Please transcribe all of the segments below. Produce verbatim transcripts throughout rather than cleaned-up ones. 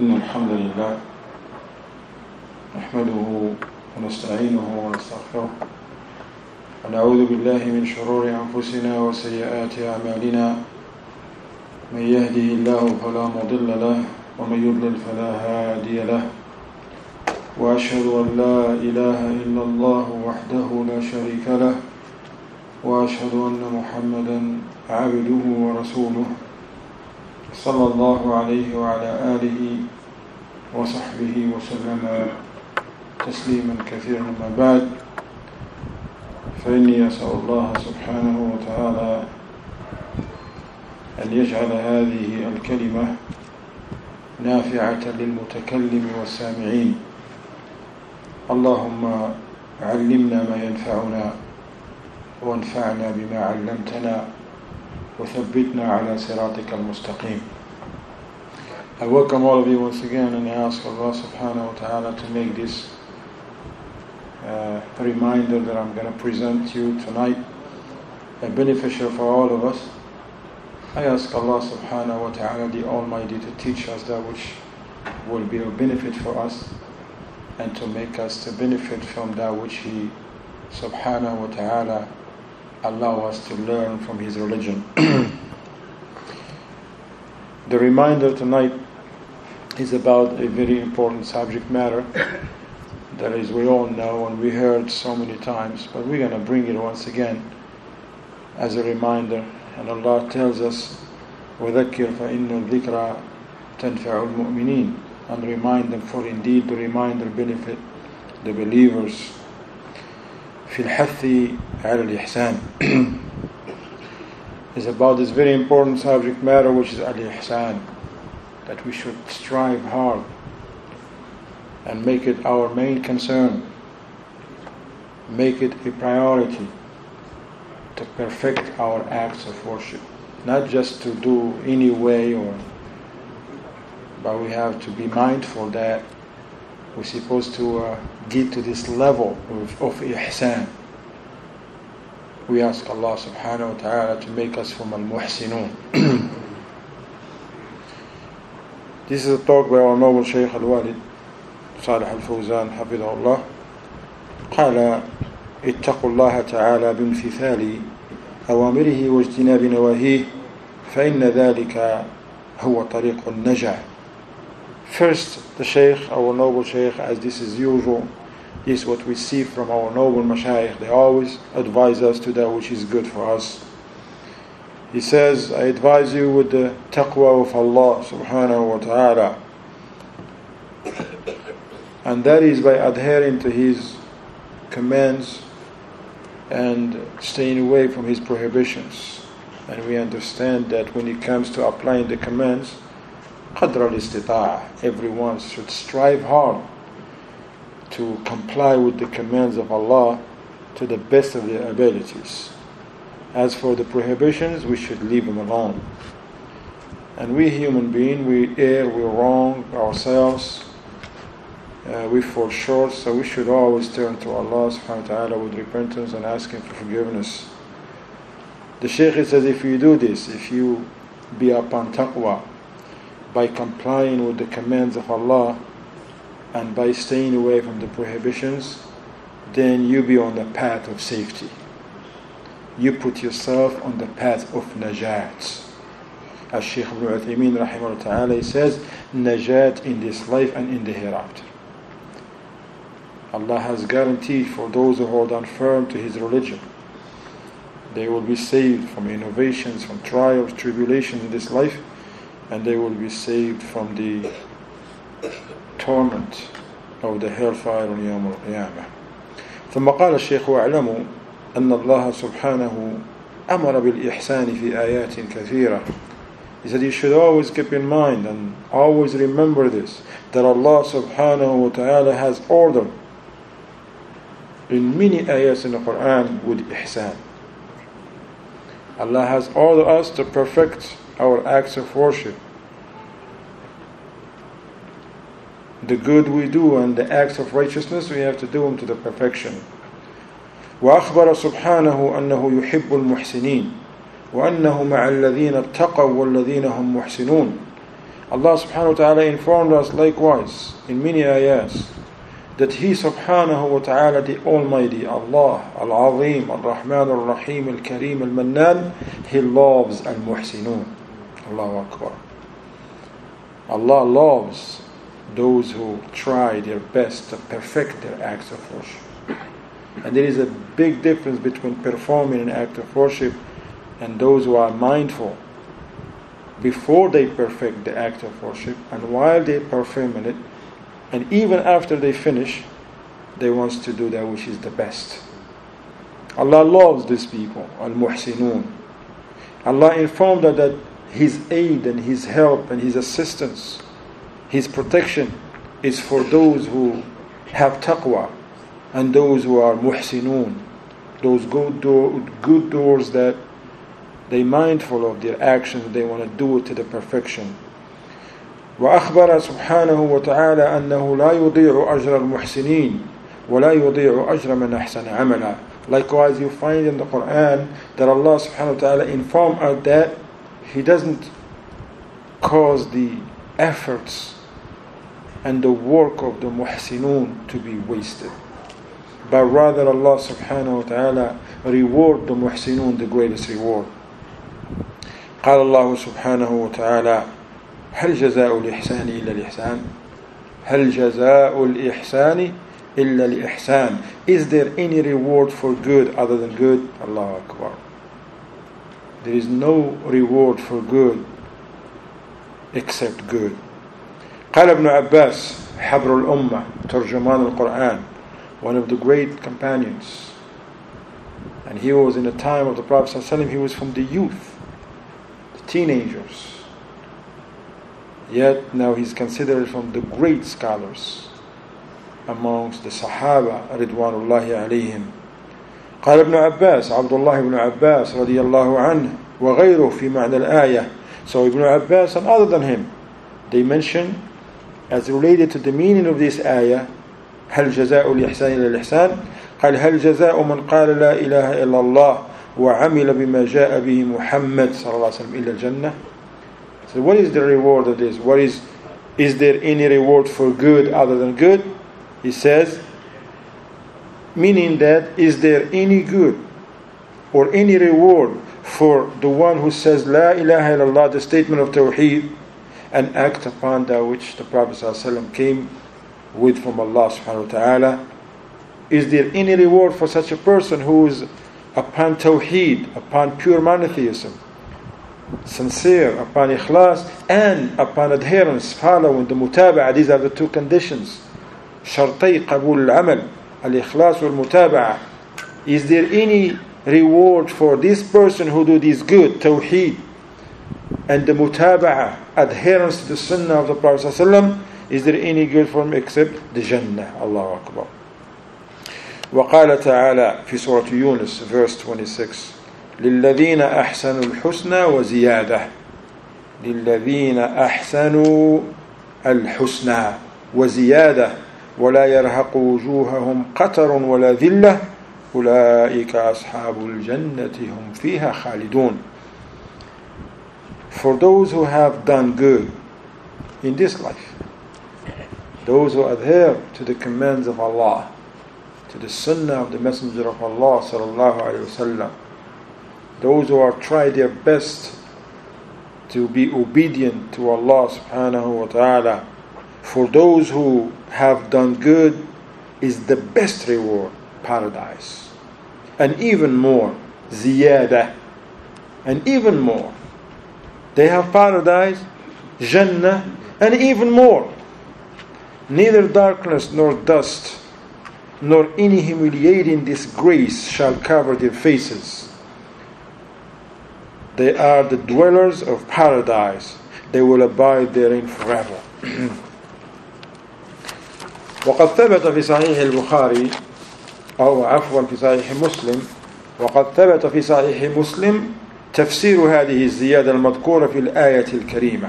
إن الحمد لله نحمده ونستعينه ونستغفره ونعوذ بالله من شرور أنفسنا وسيئات أعمالنا من يهده الله فلا مضل له ومن يضلل فلا هادي له وأشهد أن لا إله إلا الله وحده لا شريك له وأشهد أن محمدا عبده ورسوله صلى الله عليه وعلى آله وصحبه وسلم تسليما كثيرا. ما بعد، فإني أسأل الله سبحانه وتعالى أن يجعل هذه الكلمة نافعة للمتكلم والسامعين. اللهم علمنا ما ينفعنا وانفعنا بما علمتنا وثبتنا على صراطك المستقيم. I welcome all of you once again, and I ask Allah subhanahu wa ta'ala to make this uh, reminder that I'm going to present to you tonight a beneficial for all of us. I ask Allah subhanahu wa ta'ala the Almighty to teach us that which will be a benefit for us, and to make us to benefit from that which He subhanahu wa ta'ala allow us to learn from His religion. The reminder tonight is about a very important subject matter that is we all know and we heard so many times, but we're going to bring it once again as a reminder. And Allah tells us, وَذَكِّرْ فَإِنَّ الذِّكْرَ تَنْفَعُ الْمُؤْمِنِينَ, and remind them, for indeed the reminder benefit the believers. في الحث على الإحسان is about this very important subject matter, which is al-ihsan, that we should strive hard and make it our main concern, make it a priority to perfect our acts of worship, not just to do any way, or but we have to be mindful that we're supposed to uh, get to this level of, of ihsan. We ask Allah subhanahu wa ta'ala to make us from al-muhsinun. This is a talk by our noble Shaykh al-Walid Salih al-Fawzan حفظه الله. قال اتقوا الله تعالى بامتثال أوامره واجتناب نواهيه فإن ذلك هو طريق النجاة. First, the Shaykh, our noble Shaykh, as this is usual, this is what we see from our noble Mashayikh. They always advise us to that which is good for us. He says, I advise you with the taqwa of Allah subhanahu wa ta'ala. And that is by adhering to His commands and staying away from His prohibitions. And we understand that when it comes to applying the commands, قدر الاستطاعة, everyone should strive hard to comply with the commands of Allah to the best of their abilities. As for the prohibitions, we should leave them alone. And we human beings, we err, we wrong ourselves, uh, we fall short, so we should always turn to Allah subhanahu wa ta'ala with repentance and ask Him for forgiveness. The Shaykh says, if you do this, if you be upon taqwa, by complying with the commands of Allah and by staying away from the prohibitions, then you be on the path of safety. You put yourself on the path of najat. As Shaykh Ibn Uthaymeen rahimahullah ta'ala says, najat in this life and in the hereafter. Allah has guaranteed for those who hold on firm to His religion, they will be saved from innovations, from trials, tribulations in this life, and they will be saved from the torment of the hellfire on Yawm al-Qiyamah. ثم قال الشيخ واعلموا أن الله سبحانه أمر بالإحسان في آيات كثيرة. He said you should always keep in mind and always remember this, that Allah subhanahu wa ta'ala has ordered in many ayats in the Quran with ihsan. Allah has ordered us to perfect our acts of worship. The good we do and the acts of righteousness, we have to do them to the perfection. وأخبر سبحانه أنه يحب المحسنين وأنه مع الذين اتقوا والذين هم محسنون. Allah subhanahu wa ta'ala informed us likewise in many ayahs that He subhanahu wa ta'ala, the Almighty, Allah, Al-Azim, Al-Rahman, Al-Rahim, Al-Kareem, Al-Mannan, He loves Al-Muhsinun. Allahu Akbar. Allah loves those who try their best to perfect their acts of worship. And there is a big difference between performing an act of worship and those who are mindful before they perfect the act of worship, and while they perform it, and even after they finish, they want to do that which is the best. Allah loves these people, Al-Muhsinun. Allah informed us that His aid and His help and His assistance, His protection is for those who have taqwa and those who are muhsinun, those good, do- good doers that they mindful of their actions, they want to do it to the perfection. وأخبر سبحانه وتعالى أنه لا يضيع أجر المحسنين ولا يضيع أجر من أحسن عملا. Likewise, you find in the Quran that Allah subhanahu wa ta'ala informed us that He doesn't cause the efforts and the work of the muhsinun to be wasted, but rather Allah subhanahu wa ta'ala reward the muhsinun the greatest reward. قال الله سبحانه وتعالى هل جزاء الإحسان إلا الإحسان هل جزاء الإحسان إلا الإحسان. Is there any reward for good other than good? Allahu Akbar. There is no reward for good except good. قال ابن عباس حبر الأمة ترجمان القرآن, one of the great companions, and he was in the time of the Prophet ﷺ, he was from the youth, the teenagers, yet now he's considered from the great scholars amongst the Sahaba Ridwanullahi alayhim. قال ابن عباس عبد الله بن عباس رضي الله عنه وغيره في معنى الآية. So Ibn Abbas and other than him, they mention as related to the meaning of this ayah, هل جزاء الإحسان إلا الإحسان. قال هل جزاء من قال لا إله إلا الله وعمل بما جاء به محمد صلى الله عليه وسلم إلا الجنة. So what is the reward of this? What is is there any reward for good other than good? He says, meaning that is there any good or any reward for the one who says La ilaha illallah, the statement of Tawheed, and act upon that which the Prophet ﷺ came with from Allah subhanahu wa ta'ala? Is there any reward for such a person who is upon Tawheed, upon pure monotheism, sincere, upon ikhlas, and upon adherence, following the mutaba'a? These are the two conditions. شرطي قبول العمل الإخلاص والمتابعة. Is there any reward for this person who do this good, Tawheed, and the mutaba'a, adherence to the sunnah of the Prophet ﷺ? Is there any good for him except the Jannah? Allahu Akbar. وقال تعالى في سورة يونس verse twenty-six للذين أحسنوا الحسنى وزيادة للذين أحسنوا الحسنى وزيادة ولا يرهق وجوههم قتر ولا ذلة أولئك أصحاب الجنة هم فيها خالدون. For those who have done good in this life, those who adhere to the commands of Allah, to the sunnah of the Messenger of Allah sallallahu alaihi wasallam, those who are try their best to be obedient to Allah subhanahu wa ta'ala, for those who have done good is the best reward, paradise, and even more, ziyada, and even more. They have paradise, Jannah, and even more. Neither darkness nor dust nor any humiliating disgrace shall cover their faces. They are the dwellers of paradise. They will abide therein forever. وقد ثبت في صحيح البخاري أو عفوا في صحيح مسلم وقد ثبت في صحيح مسلم تفسير هذه الزيادة المذكورة في الآية الكريمة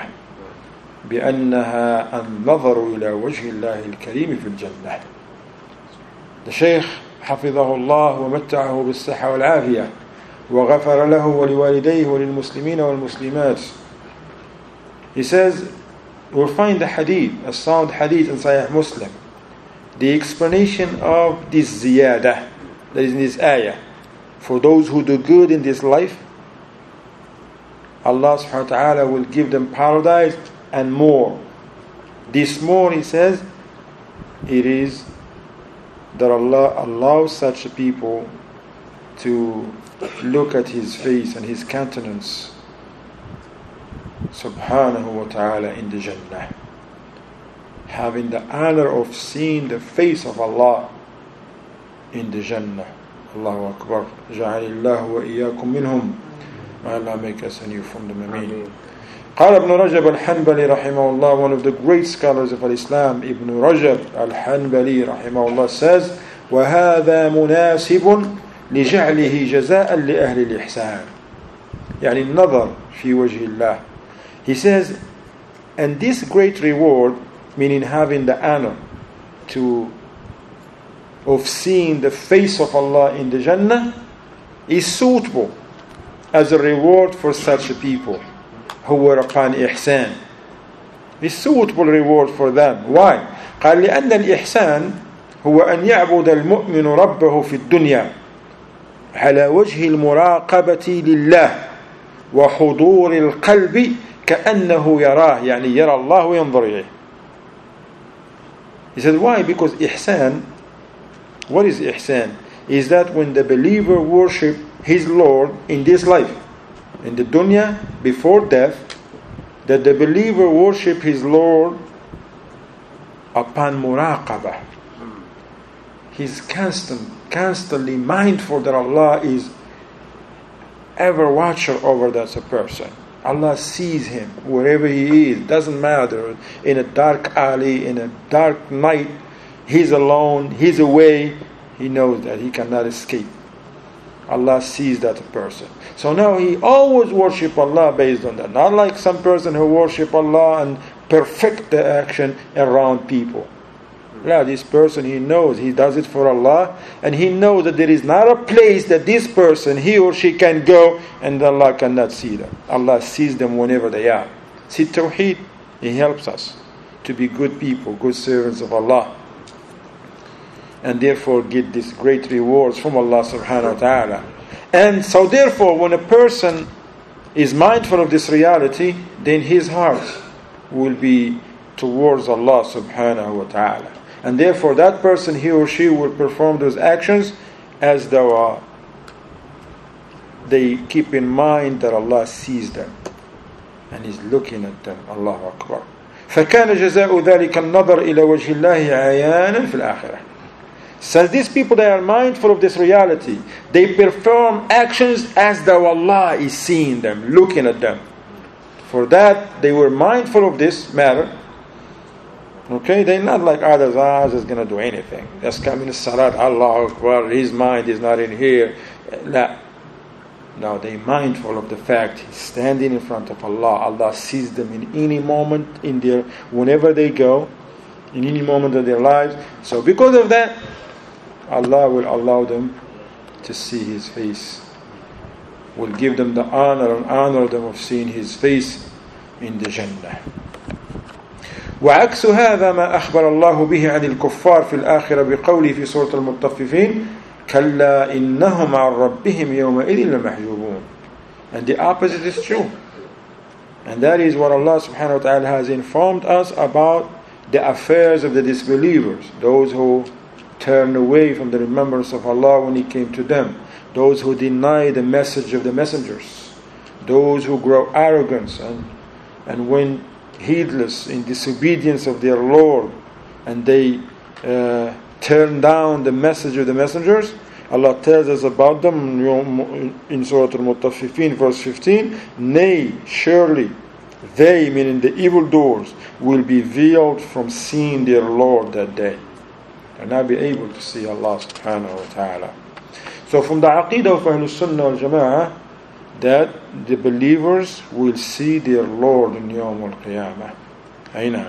بأنها النظر إلى وجه الله الكريم في الجنة. The Shaykh حفظه الله ومتعه بالصحة والعافية وغفر له ولوالديه وللمسلمين والمسلمات. He says we'll find the hadith, a sound hadith in Sahih Muslim, the explanation of this ziyadah, that is in this ayah. For those who do good in this life, Allah subhanahu wa ta'ala will give them paradise and more. This more, he says, it is that Allah allows such people to look at His face and His countenance, subhanahu wa ta'ala, in the Jannah. Having the honor of seeing the face of Allah in the Jannah. Allahu Akbar. Ja'alillahu wa iyyakum minhum. May Allah make us and you from them. Ameen. قال ابن رجب الحنبلي رحمه الله, one of the great scholars of Islam, Ibn Rajab al-Hanbali رحمه الله, says, وهذا مناسب لجعله جزاء لأهل الإحسان. يعني النظر في وجه الله. He says, and this great reward, meaning having the honor to of seeing the face of Allah in the Jannah, is suitable as a reward for such people who were upon ihsan. It's suitable reward for them. Why? قال لأن الإحسان هو أن يعبد المؤمن ربه في الدنيا على وجه المراقبة لله وحضور القلب كأنه يراه, يعني يرى الله وينظر إليه. He said, why? Because ihsan, what is ihsan? Is that when the believer worship his Lord in this life, in the dunya, before death, that the believer worship his Lord upon muraqabah. He's constant, constantly mindful that Allah is ever watcher over that person. Allah sees him wherever he is. Doesn't matter, in a dark alley, in a dark night, he's alone, he's away. He knows that he cannot escape. Allah sees that person. So now he always worship Allah based on that. Not like some person who worship Allah and perfect the action around people. Now this person, he knows he does it for Allah, and he knows that there is not a place that this person, he or she, can go and Allah cannot see them. Allah sees them whenever they are. See, Tawheed, He helps us to be good people, good servants of Allah, and therefore get these great rewards from Allah subhanahu wa ta'ala. And so therefore, when a person is mindful of this reality, then his heart will be towards Allah subhanahu wa ta'ala. And therefore that person, he or she, will perform those actions as though uh, they keep in mind that Allah sees them and is looking at them. Allahu Akbar. فَكَانَ جَزَاءُ ذَلِكَ النَّظَرِ إِلَى وَجْهِ اللَّهِ عَيَانًا فِي الْآخِرَةِ. So these people, they are mindful of this reality. They perform actions as though Allah is seeing them, looking at them. For that, they were mindful of this matter. Okay, they're not like others. Ah, is going to do anything. Just come in Salat, Allah Akbar, his mind is not in here. La. No, they're mindful of the fact he's standing in front of Allah. Allah sees them in any moment, in their, whenever they go, in any moment of their lives. So because of that, Allah will allow them to see His face. Will give them the honor and honor them of seeing His face in the Jannah. وعكس هذا ما أخبر الله به عن الكفار في الآخرة بقوله في سورة المطففين كلا إنهم عن ربهم يومئذ لمحجوبون. And the opposite is true. And that is what Allah subhanahu wa ta'ala has informed us about the affairs of the disbelievers, those who turn away from the remembrance of Allah when He came to them, those who deny the message of the messengers, those who grow arrogant and, and when heedless in disobedience of their Lord, and they uh, turn down the message of the messengers. Allah tells us about them in Surah Al-Mutaffifin, verse fifteen. Nay, surely they, meaning the evildoers, will be veiled from seeing their Lord that day. They'll not be able to see Allah subhanahu wa ta'ala. So from the Aqidah of Ahlul Sunnah wal Jama'ah, that the believers will see their Lord in Yawm al-Qiyamah. أي نعم.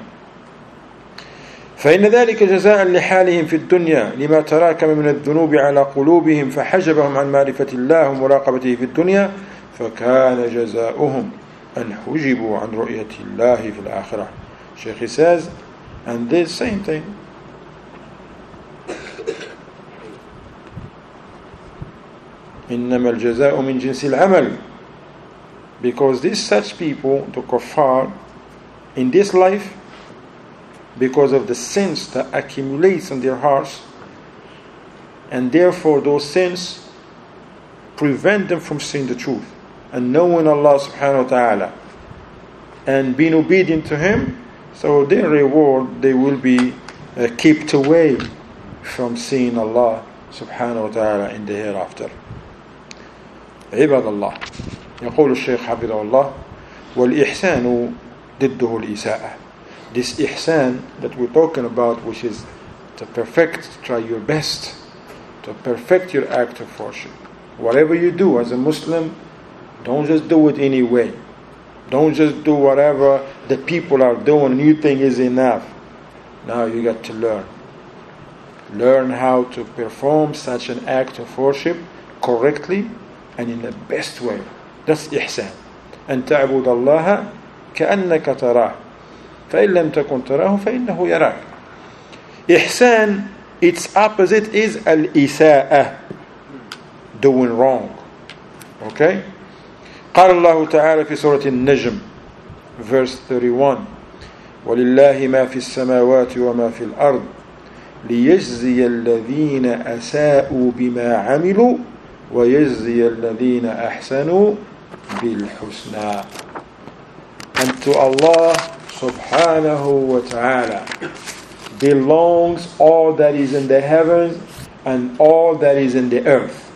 فإن ذلك جزاء لحالهم في الدنيا لما تراكم من الذنوب على قلوبهم فحجبهم عن معرفة الله ومراقبته في الدنيا فكان جزاؤهم أن حجبوا عن رؤية الله في الآخرة Shaykh he says, and this same thing. إنما الجزاء من جنس العمل. Because these such people, the kuffar, in this life, because of the sins that accumulates in their hearts, and therefore those sins prevent them from seeing the truth and knowing Allah subhanahu wa ta'ala and being obedient to Him, so their reward, they will be uh, kept away from seeing Allah subhanahu wa ta'ala in the hereafter. عباد الله، يقول الشيخ حفظه الله: والإحسان ضده الإساءة. This ihsan that we're talking about, which is to perfect, try your best to perfect your act of worship. Whatever you do as a Muslim, don't just do it anyway. Don't just do whatever the people are doing and you think is enough. Now you got to learn. Learn how to perform such an act of worship correctly and in the best way. That's ihsan. أن تعبد الله كأنك تراه فإن لم تكن تراه فإنه يراك. Ihsan, its opposite is al-isa'ah, doing wrong. Okay? قال الله تعالى في سورة النجم verse thirty-one: ولله ما في السماوات وما في الأرض ليجزي الذين أساءوا بما عملوا ويجزي الذين أحسنوا بالحسنى. And to Allah subhanahu wa ta'ala belongs all that is in the heavens and all that is in the earth,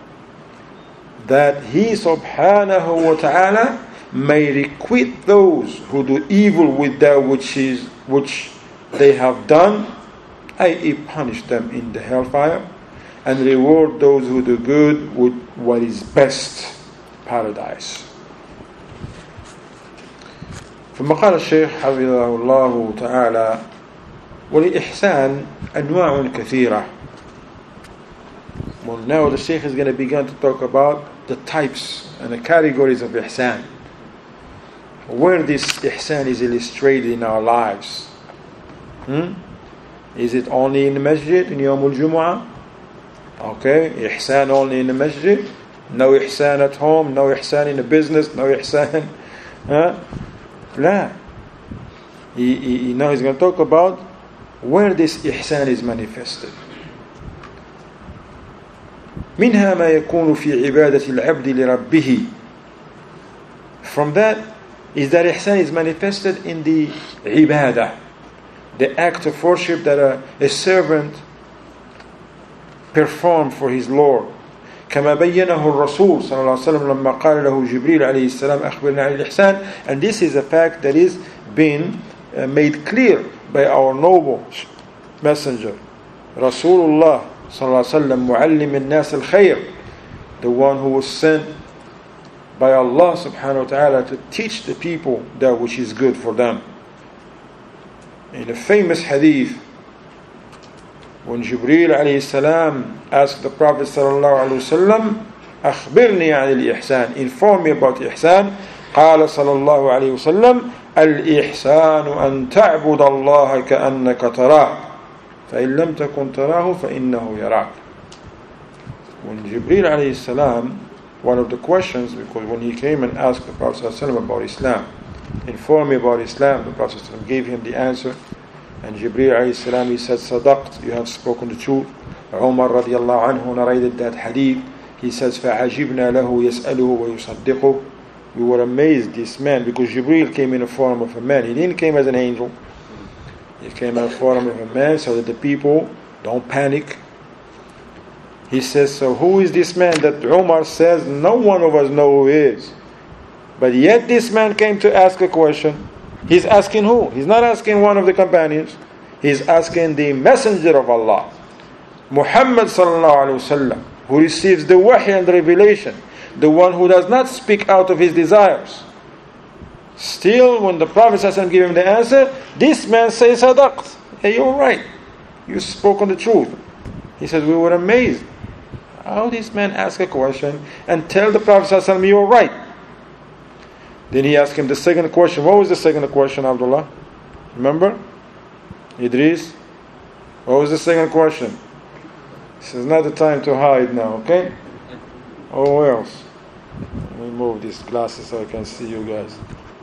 that He subhanahu wa ta'ala may requite those who do evil with that which is which they have done, that is punish them in the hellfire, and reward those who do good with what is best, paradise. ثم قال الشيخ حفظه الله تعالى: وللإحسان أنواع كثيرة. Well, now the Shaykh is going to begin to talk about the types and the categories of ihsan, where this ihsan is illustrated in our lives. Hmm? Is it only in the masjid, in Yawm al-Jumu'ah? Okay, ihsan only in the masjid, no ihsan at home, no ihsan in the business, no ihsan. Huh? La. He, he, he, now he's going to talk about where this ihsan is manifested. منها ما يكون في عبادة العبد لربه. From that is that ihsan is manifested in the ibadah, the act of worship that a, a servant performed for his Lord. كما بينه الرسول صلى الله عليه وسلم لما قال له جبريل عليه السلام أخبرنا عن الإحسان. And this is a fact that is being uh, made clear by our noble messenger Rasulullah صلى الله عليه وسلم معلم الناس الخير, the one who was sent by Allah subhanahu wa ta'ala to teach the people that which is good for them. In a famous hadith, when Jibreel alayhi salam asked the Prophet sallallahu alayhi wasallam, أخبرني عن الإحسان, inform me about ihsan, قال صلى الله عليه وسلم الإحسان أن تعبد الله كأنك تراه فإن لم تكن تراه فإنه يراك. When Jibreel alayhi salam, one of the questions, because when he came and asked the Prophet sallallahu alayhi wasallam about Islam, inform me about Islam, the Prophet sallallahu alayhi wasallam gave him the answer. And Jibreel alayhi salam, he said, Sadaqt, you have spoken the truth. Umar radiallahu anhu narrated that hadith. He says, فَعَجِبْنَا لَهُ يَسْأَلُهُ وَيُصَدِّقُهُ. We were amazed, this man, because Jibreel came in the form of a man. He didn't come as an angel. He came in the form of a man so that the people don't panic. He says, so who is this man that Umar says no one of us know who he is? But yet this man came to ask a question. He's asking who? He's not asking one of the companions. He's asking the messenger of Allah, Muhammad sallallahu alaihi wasallam, who receives the wahy and the revelation, the one who does not speak out of his desires. Still, when the Prophet sallallahu alaihi wasallam gave him the answer, this man says, Sadaqt. Hey, you're right. You spoke on the truth. He says, we were amazed. How this man ask a question and tell the Prophet sallallahu alaihi wasallam, you're right. Then he asked him the second question. What was the second question, Abdullah? Remember? Idris? What was the second question? This is not the time to hide now, okay? Oh, where else? Let me move these glasses so I can see you guys.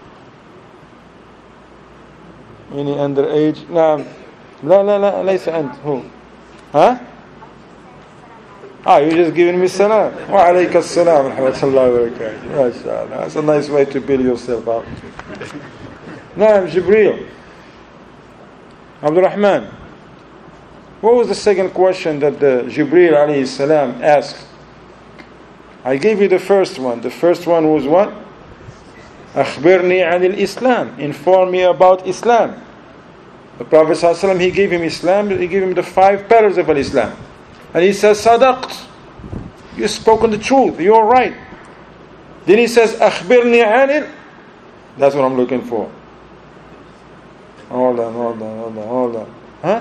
Any underage? نعم. لا لا لا ليس أنت. Who? Huh? Ah, you're just giving me salam. Wa alayka salam wa rahmatullahi wa barakatuh. MashaAllah. That's a nice way to build yourself up. نعم Jibreel. Abdul Rahman. What was the second question that the Jibreel alayhi salam asked? I gave you the first one. The first one was what? أخبرني عن الإسلام. Inform me about Islam. The Prophet ﷺ, he gave him Islam, he gave him the five pillars of Islam. And he says, Sadaqt. You've spoken the truth. You're right. Then he says, أخبرني عن ال. That's what I'm looking for. Hold on, hold on, hold on, hold on. Huh?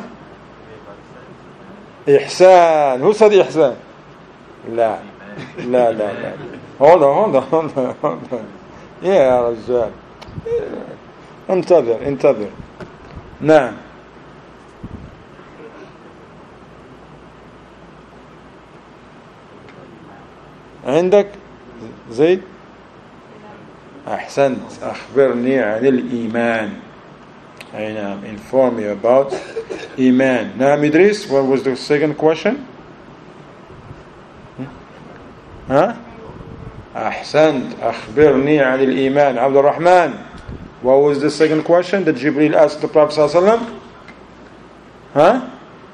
إحسان. Who said إحسان? لا. لا لا لا. Hold on, hold on, hold on, hold on. يا رجال. انتظر, انتظر. نعم. عندك زيد؟ أحسنت. أخبرني عن الإيمان. I know. Inform me about Iman. Now, Idris, what was the second question? Huh? أحسنت. أخبرني عن الإيمان. عبد الرحمن, what was the second question that Jibreel asked the Prophet ﷺ? Huh?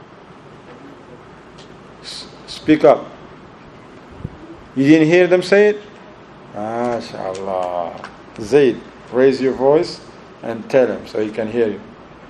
S- speak up. You didn't hear them say it? MashaAllah. Zayd, raise your voice and tell him so he can hear you.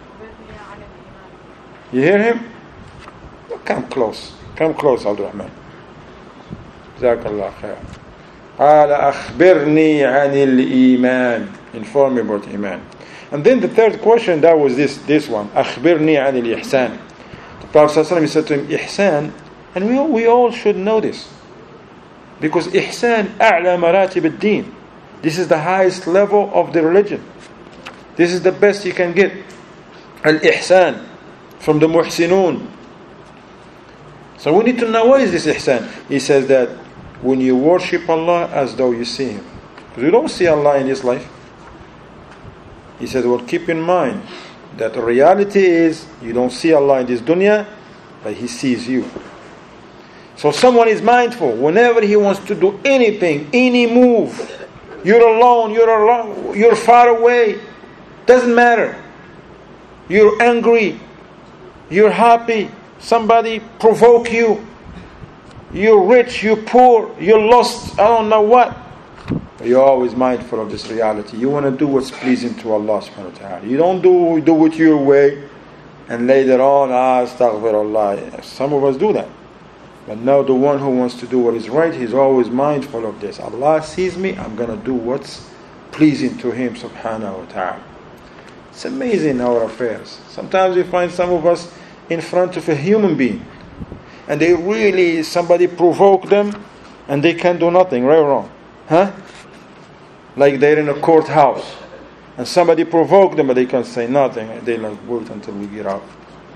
You hear him? Come close. Come close, Abdul Rahman. Jazakallah khair. قال أخبرني عن الإيمان. Inform me about Iman. And then the third question, that was this this one. أخبرني عن الإحسان. The Prophet ﷺ said to him, Ihsan, and we all, we all should know this. Because Ihsan أعلى مراتب الدين. This is the highest level of the religion. This is the best you can get. Al-Ihsan, from the Muhsinun. So we need to know, what is this Ihsan? He says that when you worship Allah as though you see Him. Because you don't see Allah in this life. He says, well, keep in mind that the reality is you don't see Allah in this dunya, but He sees you. So someone is mindful whenever he wants to do anything, any move. You're alone, you're alone, you're far away. Doesn't matter. You're angry, you're happy, somebody provoke you. You're rich, you're poor, you're lost, I don't know what. But you're always mindful of this reality. You want to do what's pleasing to Allah subhanahu wa ta'ala. You don't do, do it your way and later on, ah, astaghfirullah. Some of us do that. But now the one who wants to do what is right, he's always mindful of this. Allah sees me, I'm going to do what's pleasing to Him subhanahu wa ta'ala. It's amazing our affairs. Sometimes we find some of us in front of a human being. And they really, somebody provoke them and they can do nothing, right or wrong? Huh? Like they're in a courthouse and somebody provoke them but they can't say nothing. They like, wait until we get out.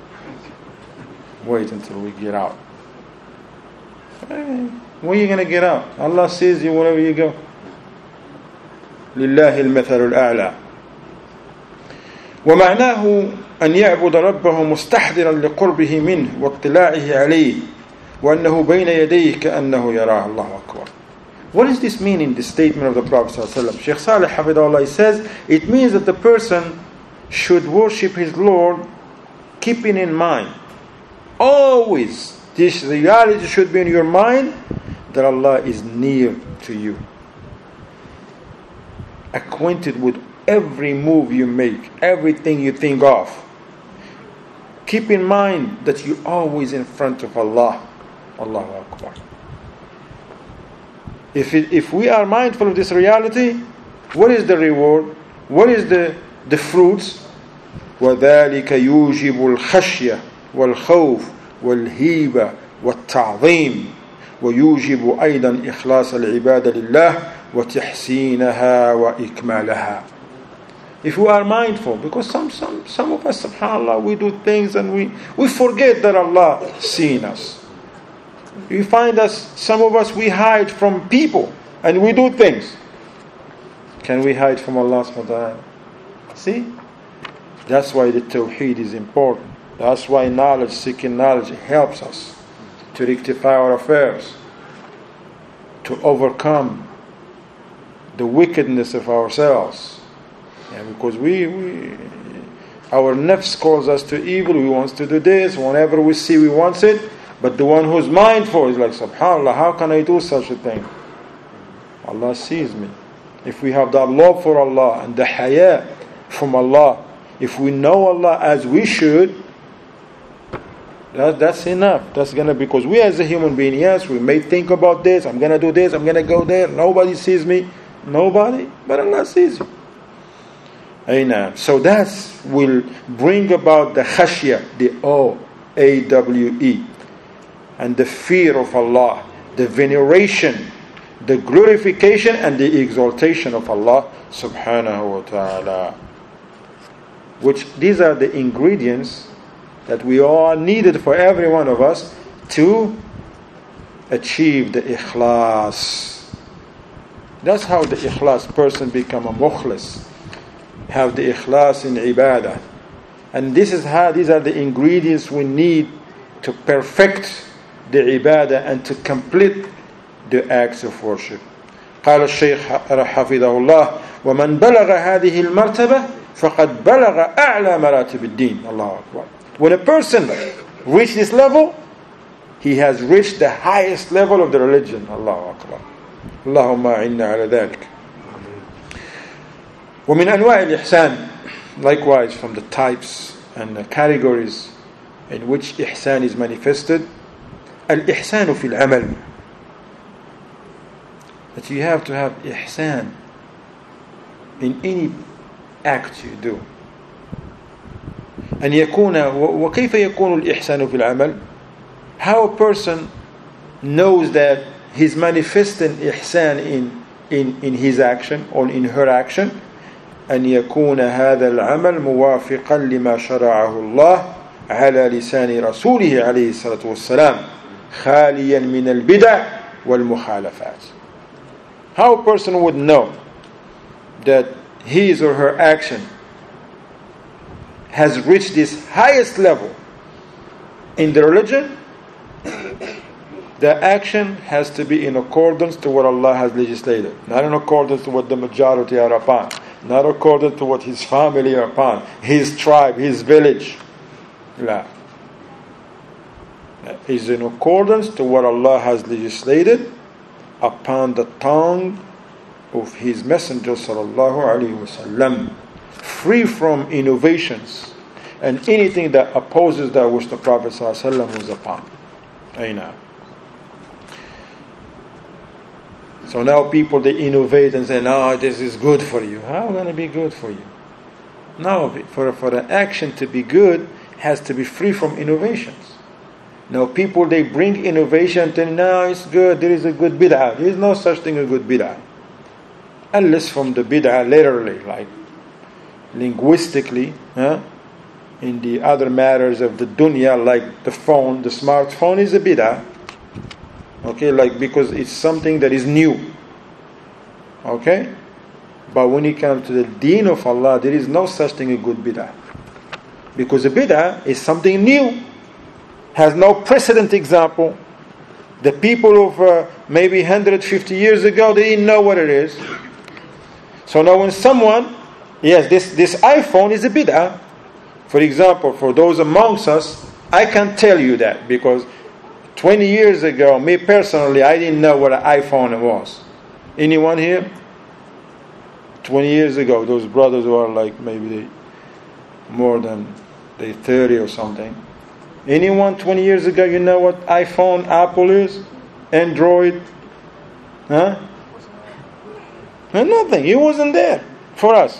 Wait until we get out. When are you going to get out? Allah sees you wherever you go. لله المثل الأعلى. ومعناه أن يعبد ربه مستحضرا لقربه منه واطلاعه عليه وأنه بين يديه كأنه يراه. الله أكبر. What does this mean in the statement of the Prophet ﷺ? Shaykh Salih Hafidahullah says it means that the person should worship his Lord keeping in mind always, this reality should be in your mind, that Allah is near to you, acquainted with every move you make, everything you think of. Keep in mind that you're always in front of Allah. Allahu Akbar. If it, if we are mindful of this reality, what is the reward? What is the, the fruits? وَذَلِكَ يُوجِبُ الْخَشْيَةِ وَالْخَوْفِ والهيبة والتعظيم ويوجب أيضا إخلاص العبادة لله وتحسينها وإكمالها. If we are mindful, because some some some of us, subhanAllah, we do things and we, we forget that Allah is seeing us. You find us, some of us, we hide from people and we do things. Can we hide from Allah subhanahu wa ta'ala? See? That's why the Tawheed is important. That's why knowledge, seeking knowledge, helps us to rectify our affairs, to overcome the wickedness of ourselves. And because we, we, our nafs calls us to evil, we want to do this, whenever we see we want it, but the one who's mindful is like, subhanAllah, how can I do such a thing? Allah sees me. If we have that love for Allah and the haya from Allah, if we know Allah as we should, that, that's enough. That's gonna, because we as a human being, yes, we may think about this, I'm gonna do this, I'm gonna go there, nobody sees me. Nobody, but Allah sees you. Amen. So that will bring about the khashya, the O, A W E, and the fear of Allah, the veneration, the glorification and the exaltation of Allah subhanahu wa ta'ala. Which these are the ingredients that we all needed for every one of us to achieve the ikhlas. That's how the ikhlas person become a mukhlis. Have the ikhlas in ibadah. And this is how, these are the ingredients we need to perfect the ibadah and to complete the acts of worship. قال الشيخ حفظه الله ومن بلغ هذه المرتبة فقد بلغ أعلى مراتب الدين. الله أكبر. When a person reaches this level, he has reached the highest level of the religion. الله أكبر. اللهم أعنا على ذلك. ومن أنواع الإحسان, likewise from the types and the categories in which إحسان is manifested, الإحسان في العمل. That you have to have إحسان in any act you do. أن يكون وكيف يكون الإحسان في العمل? How a person knows that he's manifesting إحسان in, in, in his action or in her action. أن يكون هذا العمل موافقا لما شرعه الله على لسان رسوله عليه الصلاة والسلام خاليا من البدع والمخالفات. How a person would know that his or her action has reached this highest level in the religion? The action has to be in accordance to what Allah has legislated, not in accordance to what the majority are upon, not according to what his family are upon, his tribe, his village. La. Is in accordance to what Allah has legislated upon the tongue of his messenger sallallahu alaihi wasallam, free from innovations and anything that opposes that which the Prophet sallallahu alaihi wasallam was upon. Aina. So now people, they innovate and say, no, this is good for you. How can it be good for you? No, for, for an action to be good, has to be free from innovations. Now people, they bring innovation and no, it's good, there is a good bid'ah. There is no such thing as a good bid'ah. Unless from the bid'ah literally, like linguistically, huh? In the other matters of the dunya, like the phone, the smartphone is a bid'ah. Okay, like because it's something that is new. Okay? But when it comes to the deen of Allah, there is no such thing as good bid'ah. Because a bid'ah is something new. Has no precedent example. The people of uh, maybe one hundred fifty years ago, they didn't know what it is. So now when someone, yes, this, this iPhone is a bid'ah. For example, for those amongst us, I can tell you that because twenty years ago, me personally, I didn't know what an iPhone was. Anyone here? twenty years ago, those brothers who are like maybe more than they thirty or something. Anyone twenty years ago, you know what iPhone, Apple is? Android? Huh? And nothing. It wasn't there for us.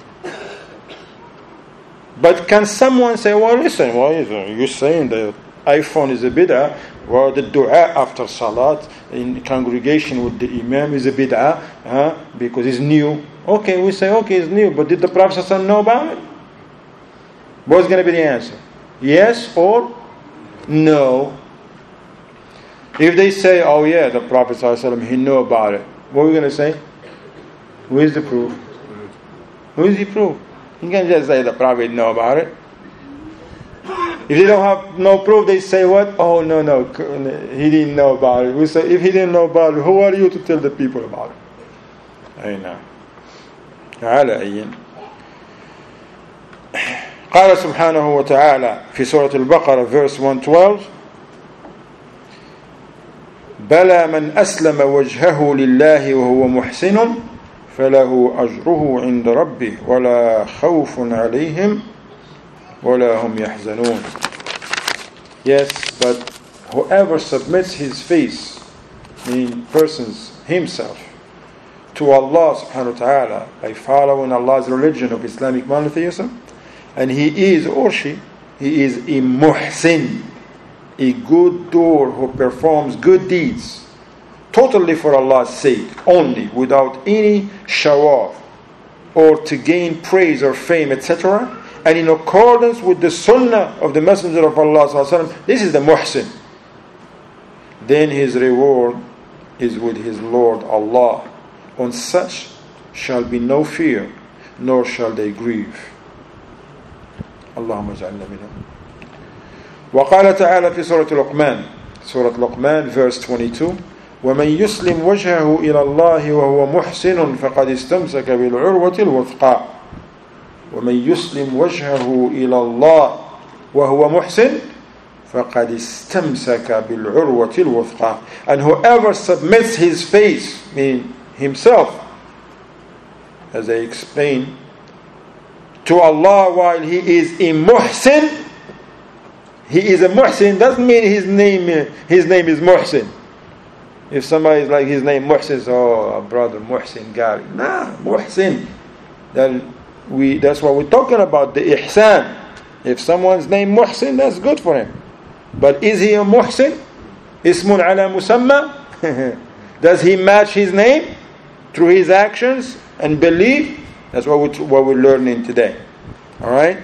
But can someone say, well, listen, well, you're saying that iPhone is a bid'ah, well, the dua after salat in congregation with the imam is a bid'ah, huh? Because it's new. Okay, we say, okay, it's new, but did the Prophet ﷺ know about it? What's going to be the answer? Yes or no? If they say, oh yeah, the Prophet ﷺ, he knew about it, what are we going to say? Who is the proof? Who is the proof? You can't just say the Prophet know about it. If they don't have no proof, they say what? Oh no, no, he didn't know about it. We say, if he didn't know about it, who are you to tell the people about it? I know. على أي قال سبحانه وتعالى في سورة البقرة verse one twelve بلى من أسلم وجهه لله وهو محسن فله أجره عند ربه ولا خوف عليهم ولا هم يحزنون. Yes, but whoever submits his face, meaning persons himself, to Allah subhanahu wa ta'ala by following Allah's religion of Islamic monotheism, and he is or she, he is a muhsin, a good doer who performs good deeds totally for Allah's sake only, without any show-off or to gain praise or fame, et cetera, and in accordance with the sunnah of the Messenger of Allah sallallahu alaihi wasallam, this is the muhsin. Then his reward is with his Lord Allah. On such shall be no fear, nor shall they grieve. Allahumma ja'alna minhum. وقال تعالى في سورة لقمان, سورة لقمان verse twenty-two, ومن يسلم وجهه إلى الله وهو محسن فقد استمسك بالعروة الوثقى. ومن يسلم وجهه إلى الله وهو محسن فقد استمسك بالعروة الوثقى. And whoever submits his face, meaning himself, as I explained, to Allah while he is a muhsin, he is a muhsin doesn't mean his name his name is Muhsin. If somebody is like his name Muhsin, oh brother Muhsin Gary, nah, Muhsin, then we that's what we're talking about, the ihsan. If someone's name Muhsin, that's good for him. But is he a Muhsin? Ismun ala musamma? Does he match his name through his actions and belief? That's what we're, what we're learning today. Alright?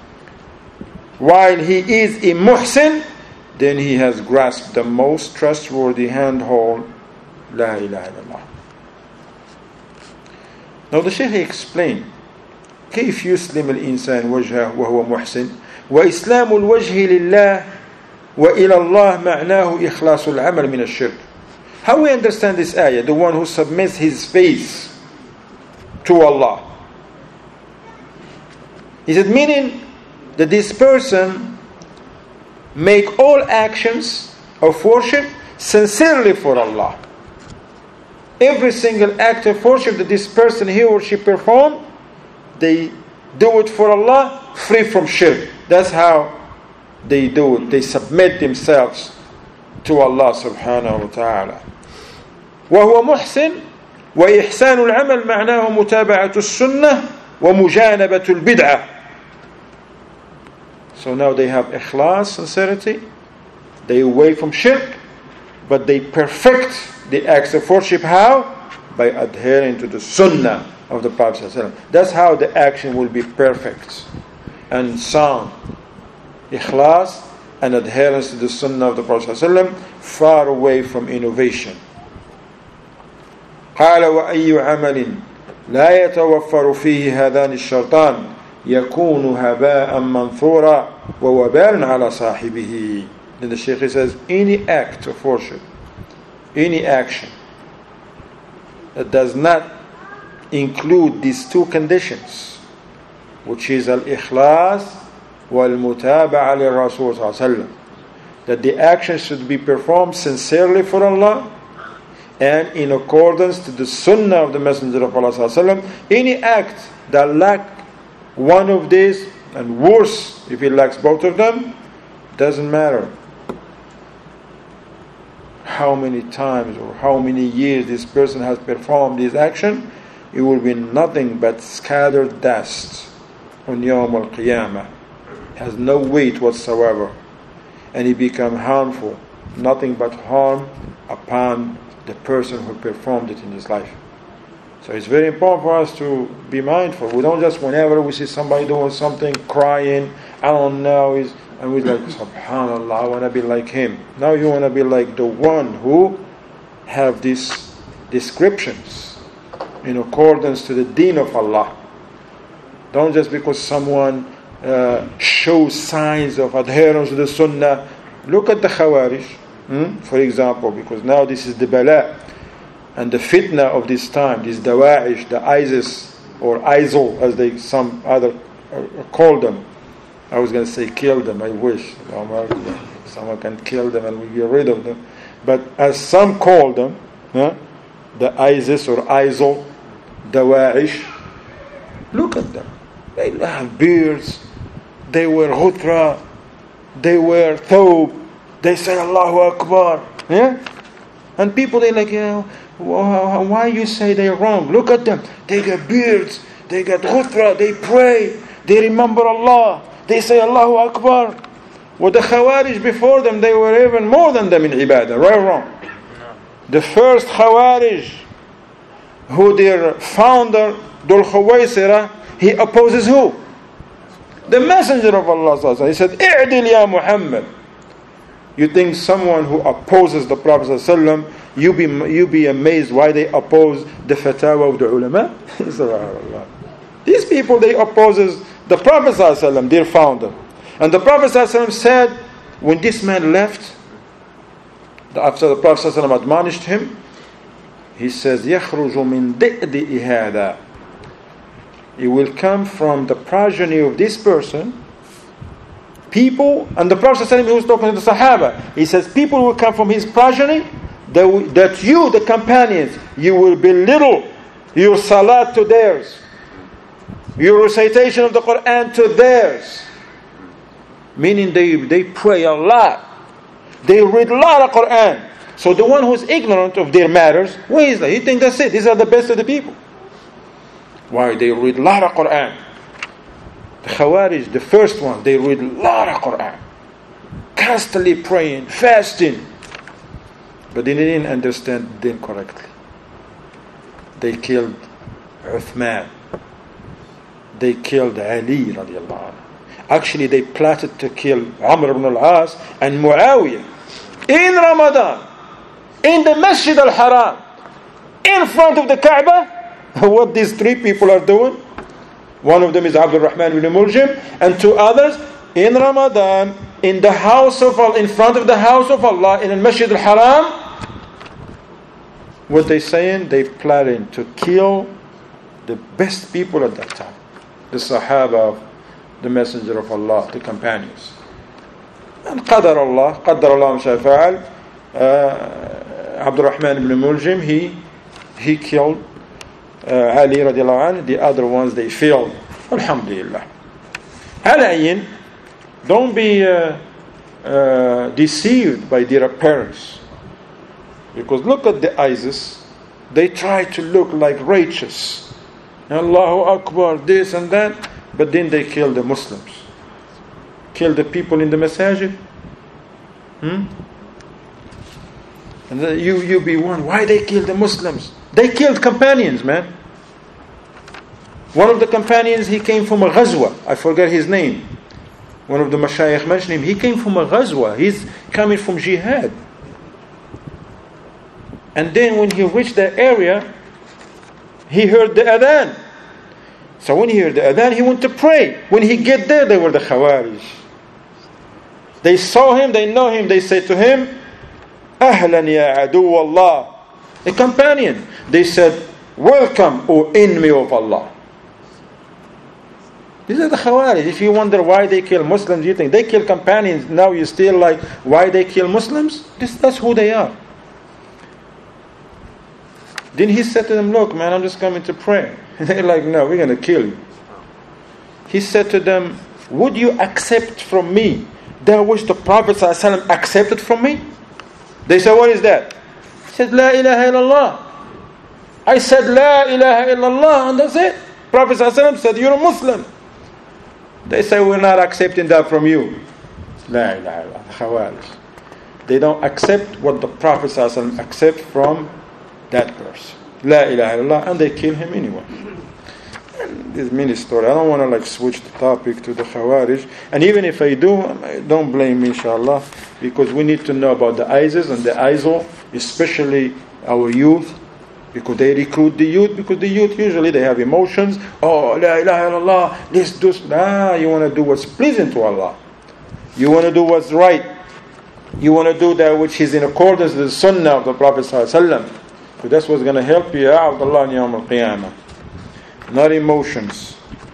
While he is a muhsin, then he has grasped the most trustworthy handhold, La ilaha illallah. Now the Shaykh explained, كيف يسلم الإنسان وجهه وهو محسن وإسلام الوجه لله وإلى الله معناه إخلاص العمل من الشرك. How we understand this ayah? The one who submits his face to Allah. Is it meaning that this person make all actions of worship sincerely for Allah? Every single act of worship that this person, he or she perform, they do it for Allah, free from shirk. That's how they do it. They submit themselves to Allah subhanahu wa ta'ala. وهو محسن وإحسان العمل معناه متابعة السنة ومجانبة البدعة. So now they have ikhlas, sincerity, they away from shirk, but they perfect the acts of worship. How? By adhering to the sunnah of the Prophet ﷺ. That's how the action will be perfect and sound. Ikhlas and adherence to the sunnah of the Prophet ﷺ, far away from innovation. قال وأي عمل لا يتوفر فيه هذان الشرطان يكون هباء منثورا ووبالا على صاحبه. Then the Shaykh says, any act of worship, any action that does not include these two conditions, which is al-ikhlas wal-mutaba'a lil-Rasul sallallahu alaihi wasallam, that the action should be performed sincerely for Allah and in accordance to the sunnah of the Messenger of Allah sallallahu alaihi wasallam. Any act that lacks one of these, and worse if it lacks both of them, doesn't matter how many times or how many years this person has performed this action, it will be nothing but scattered dust on Yawm al-Qiyamah. Has no weight whatsoever, and it become harmful, nothing but harm upon the person who performed it in his life. So it's very important for us to be mindful. We don't just, whenever we see somebody doing something, crying, I don't know, is and we're like, subhanallah, I want to be like him. Now you want to be like the one who have these descriptions in accordance to the deen of Allah. Don't just because someone uh, shows signs of adherence to the sunnah. Look at the Khawarij, hmm? for example, because now this is the bala and the fitna of this time, this Dawa'ish, the ISIS or ISIL as they some other uh, call them. I was going to say kill them, I wish. Someone can kill them and we get rid of them. But as some call them, huh, the ISIS or ISIL, Dawa'ish, look at them. They have beards, they wear hutra, they wear thawb, they say Allahu Akbar. Yeah? And people, they're like, yeah, why you say they're wrong? Look at them. They get beards, they get hutra, they pray, they remember Allah. They say Allahu Akbar. Well, the Khawarij before them, they were even more than them in ibadah, right or wrong? The first Khawarij, who their founder, Dhul Khuwaisira, he opposes who? The Messenger of Allah. He said, "I'dil ya Muhammad." You think someone who opposes the Prophet ﷺ, you be you be amazed why they oppose the fatwa of the ulama? These people, they opposes the Prophet ﷺ, their founder. And the Prophet ﷺ said, when this man left, after the Prophet ﷺ admonished him, he says, يَخْرُجُ مِنْ دِئْدِئِ هَذَا. It will come from the progeny of this person, people, and the Prophet ﷺ, he was talking to the Sahaba, he says, people will come from his progeny, that, that you, the companions, you will belittle your salat to theirs, your recitation of the Quran to theirs. Meaning they, they pray a lot. They read a lot of Quran. So the one who's ignorant of their matters, where is that? He thinks that's it. These are the best of the people. Why? They read a lot of Quran. The Khawarij, the first one, they read a lot of Quran. Constantly praying, fasting. But they didn't understand din correctly. They killed Uthman. They killed Ali radiallahu anhu. Actually, they plotted to kill Amr ibn al-As and Muawiyah in Ramadan, in the Masjid al-Haram, in front of the Kaaba. What these three people are doing? One of them is Abdul Rahman ibn Muljim, and two others in Ramadan, in the house of Allah, in front of the house of Allah, in the Masjid al-Haram. What they saying? They planning to kill the best people at that time, the Sahaba of the Messenger of Allah, the companions. And Qadar Allah, Qadar Allah Shafa'al, uh, Abdul Rahman ibn Muljim, he, he killed uh, Ali radiallahu anhu, the other ones they failed. Alhamdulillah. Alayin, don't be uh, uh, deceived by their appearance. Because look at the ISIS, they try to look like righteous. Allahu Akbar, this and that. But then they kill the Muslims. Kill the people in the masajid. Hmm? And then you, you be one. Why they kill the Muslims? They killed companions, man. One of the companions, he came from a ghazwa. I forget his name. One of the mashayikh mentioned him. He came from a ghazwa. He's coming from jihad. And then when he reached that area, he heard the adhan. So when he heard the adhan, he went to pray. When he get there, they were the Khawarij. They saw him, they know him, they said to him, Ahlan ya adu Allah. A companion. They said, welcome, O enemy of Allah. These are the Khawarij. If you wonder why they kill Muslims, you think they kill companions, now you still like, why they kill Muslims? This, that's who they are. Then he said to them, look man, I'm just coming to pray. They're like, no, we're going to kill you. He said to them, would you accept from me that which the Prophet ﷺ accepted from me? They said, what is that? He said, La ilaha illallah. I said, La ilaha illallah, and that's it. Prophet ﷺ said, you're a Muslim. They say, we're not accepting that from you. La ilaha illallah. Khawarij. They don't accept what the Prophet ﷺ accepts from that person. La ilaha illallah, and they kill him anyway. And this mini story. I don't want to like switch the topic to the Khawarij. And even if I do, don't blame me, inshallah, because we need to know about the ISIS and the I S I L, especially our youth, because they recruit the youth, because the youth usually they have emotions. Oh, la ilaha illallah, let's do. Nah, you want to do what's pleasing to Allah. You want to do what's right. You want to do that which is in accordance with the sunnah of the Prophet ﷺ. So that's what's going to help you out, Allah, in Yawm al-Qiyamah. Not emotions.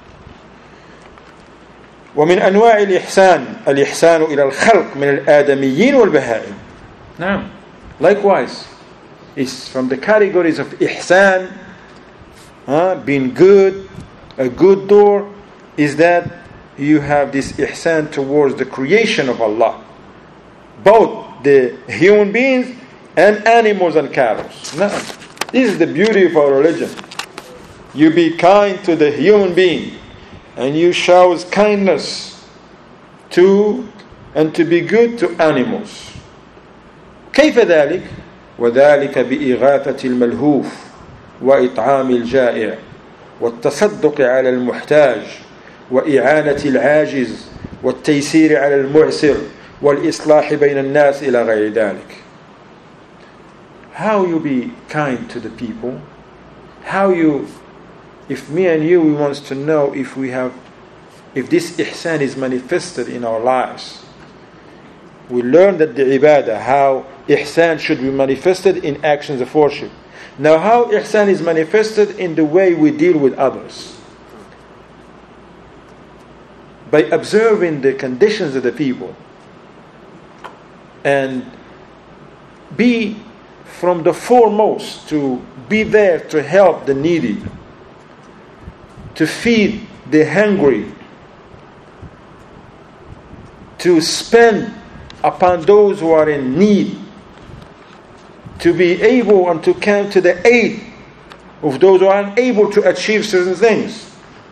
ومن أنواع الإحسان الإحسان إلى الخلق من الآدميين والبهائم. Now, likewise, it's from the categories of ihsan, huh, being good, a good door, is that you have this ihsan towards the creation of Allah, both the human beings and animals and cattle. Now, this is the beauty of our religion. You be kind to the human being, and you show kindness to and to be good to animals. كيف ذلك؟ وذلك بإغاثة الملهوف وإطعام الجائع والتصدق على المحتاج وإعانة العاجز والتيسير على المعسر والإصلاح بين الناس إلى غير ذلك. How you be kind to the people, how you, if me and you, we want to know if we have, if this ihsan is manifested in our lives. We learn that the ibadah, how ihsan should be manifested in actions of worship. Now how ihsan is manifested in the way we deal with others. By observing the conditions of the people and be from the foremost to be there to help the needy, to feed the hungry, to spend upon those who are in need, to be able and to come to the aid of those who are unable to achieve certain things,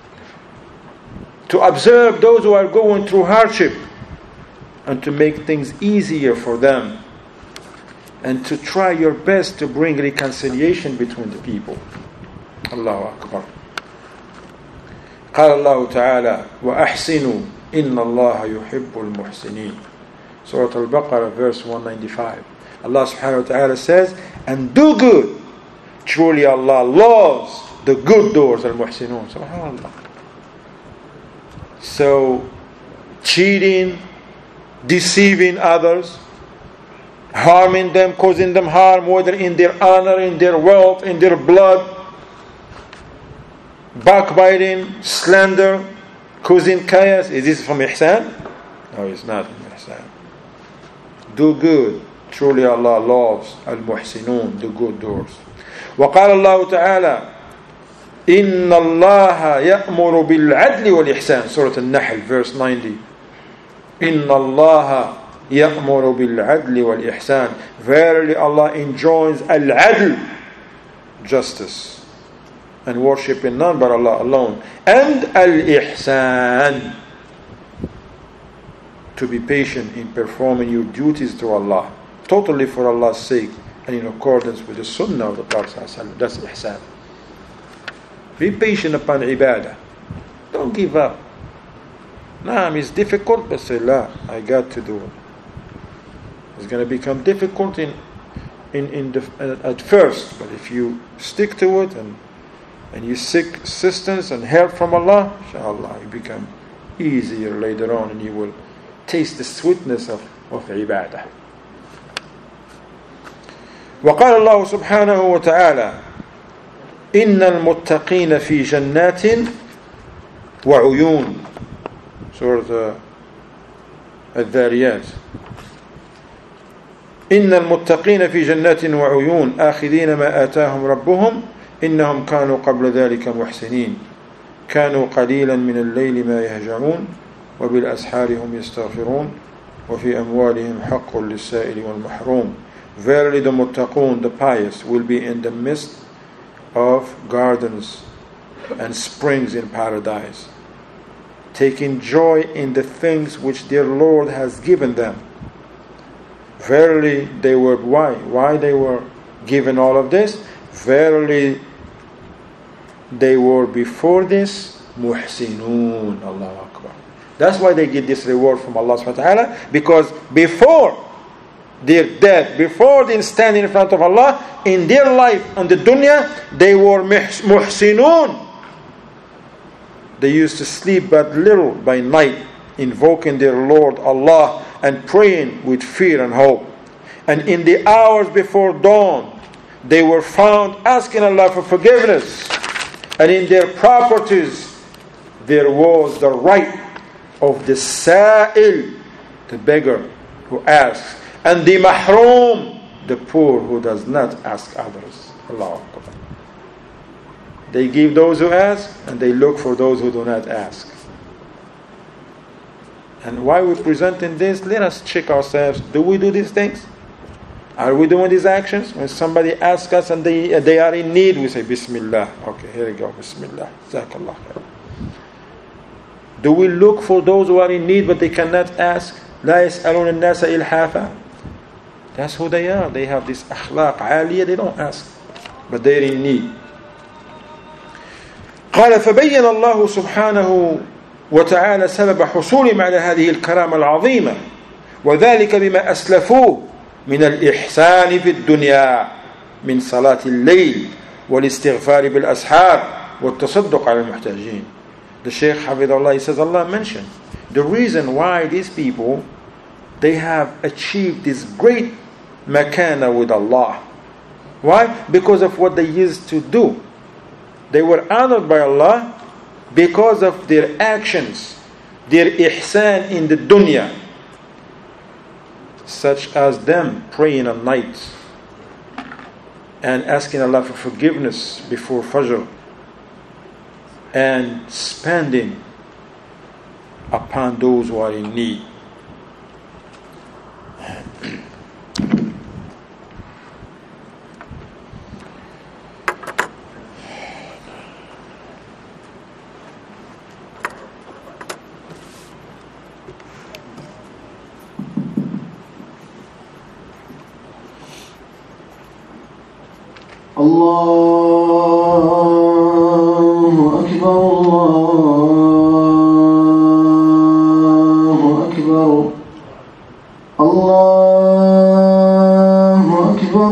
to observe those who are going through hardship and to make things easier for them, and to try your best to bring reconciliation between the people. Allahu Akbar. قال الله تعالى وأحسنوا إن الله يحب المحسنين. Surah Al-Baqarah verse one ninety-five. Allah subhanahu wa ta'ala says, and do good. Truly Allah loves the good doers, al-muhsinun. Subhanallah. So, cheating, deceiving others, harming them, causing them harm, whether in their honor, in their wealth, in their blood, backbiting, slander, causing chaos, is this from ihsan? No, it's not from ihsan. Do good. Truly Allah loves al-muhsinun, the good doers. وقال الله تعالى إن الله يأمر بالعدل والإحسان. Surah Al-Nahl verse ninety. إن الله يأمر بالعدل والإحسان. Verily Allah enjoins al-adl, justice, and worshiping none but Allah alone, and al-ihsan, to be patient in performing your duties to Allah, totally for Allah's sake and in accordance with the sunnah of the Prophet ﷺ. That's ihsan. Be patient upon ibadah. Don't give up. Naam, it's difficult, but say, la, I got to do it. It's going to become difficult in, in, in the, uh, at first, but if you stick to it and and you seek assistance and help from Allah, inshallah, it become easier later on, and you will taste the sweetness of, of ibadah. وقال الله سبحانه وتعالى إن المتقين في جنات وعيون. Surah الذاريات. إن المتقين في جنات وعيون آخذين ما آتاهم ربهم إنهم كانوا قبل ذلك محسنين كانوا قليلا من الليل ما يهجعون وبالأسحار هم يستغفرون وفي أموالهم حق للسائل والمحروم. Verily the muttaqun, the pious, will be in the midst of gardens and springs in paradise, taking joy in the things which their Lord has given them. Verily they were, why? Why they were given all of this? Verily, they were before this muhsinun. Allahu Akbar. That's why they get this reward from Allah subhanahu wa ta'ala, because before their death, before they stand in front of Allah, in their life on the dunya, they were muhsinun. They used to sleep but little by night, invoking their Lord Allah and praying with fear and hope. And in the hours before dawn, they were found asking Allah for forgiveness. And in their properties, there was the right of the sa'il, the beggar who asks, and the mahroom, the poor who does not ask others. Allahu Akbar. They give those who ask, and they look for those who do not ask. And why we're presenting this, let us check ourselves. Do we do these things? Are we doing these actions? When somebody asks us and they, they are in need, we say, Bismillah. Okay, here we go, Bismillah. Jazakallah khair. Do we look for those who are in need but they cannot ask? لا يسألون الناس إلحافا. That's who they are. They have this akhlaq عالية. They don't ask, but they're in need. قال فبين الله سبحانه وتعالى سبب حصولهم على هذه الكرامة العظيمة وذلك بما أسلفوه من الإحسان في الدنيا من صلاة الليل والاستغفار بالأسحار والتصدق على المحتاجين. The Shaykh Hafidhullah, he says, Allah mentioned the reason why these people, they have achieved this great makana with Allah. Why? Because of what they used to do. They were honored by Allah because of their actions, their ihsan in the dunya, such as them praying at night and asking Allah for forgiveness before Fajr and spending upon those who are in need. Allahu Akbar, Allahu Akbar, Allahu Akbar,